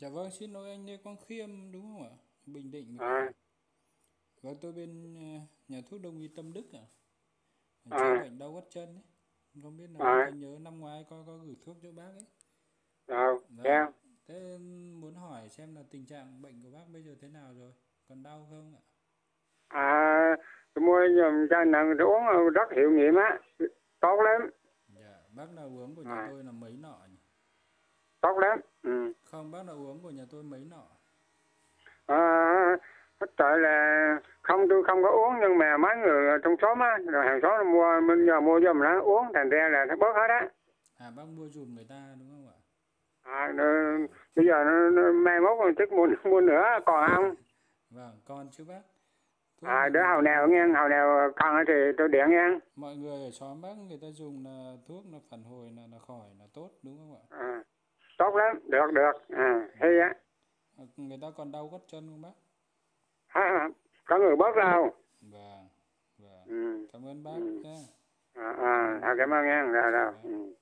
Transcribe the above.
Dạ vâng, xin lỗi anh Lê Quang Khiêm đúng không ạ? Bình Định phải không ạ? À, Vâng, tôi bên nhà thuốc Đông y Tâm Đức ạ. Chữa à, bệnh đau gót chân ấy. Không biết là bác có à, nhớ năm ngoái có gửi thuốc cho bác ấy. rồi, Vâng, theo. thế muốn hỏi xem là tình trạng bệnh của bác bây giờ thế nào rồi? Còn đau không ạ? À, tôi mua giùm cho anh tôi uống rất hiệu nghiệm á, tốt lắm. Dạ, bác nào uống của nhà À, tôi là mấy nọ nhỉ? tốt lắm. Ừ. Không, bác nào uống của nhà tôi mấy nọ? À, hết tội là tôi không có uống nhưng mà mấy người trong xóm á, rồi hàng xóm nó mua, mình giờ mua giùm nó uống, thành ra là nó bớt hết á. À, bác mua giùm người ta đúng không ạ? À, Vâng, bây giờ nó mai mốt còn thích mua mua nữa còn không? vâng, còn chứ bác. Thuốc À, của đứa nhà hào nào tôi nghe, thì hào nào còn thì tôi điện nha. mọi người ở xóm bác người ta dùng là thuốc là phản hồi là khỏi là tốt đúng không ạ? À, tốt lắm, được được. À, hay Vâng. á. Người ta còn đau gót chân không bác? À, có người bớt đâu. Vâng, vâng. Ừ. Cảm ơn bác Ừ. nhé. À, Cảm à, ơn bác. cảm ơn nha. Rồi, Dạ rồi. vâng. Ừ.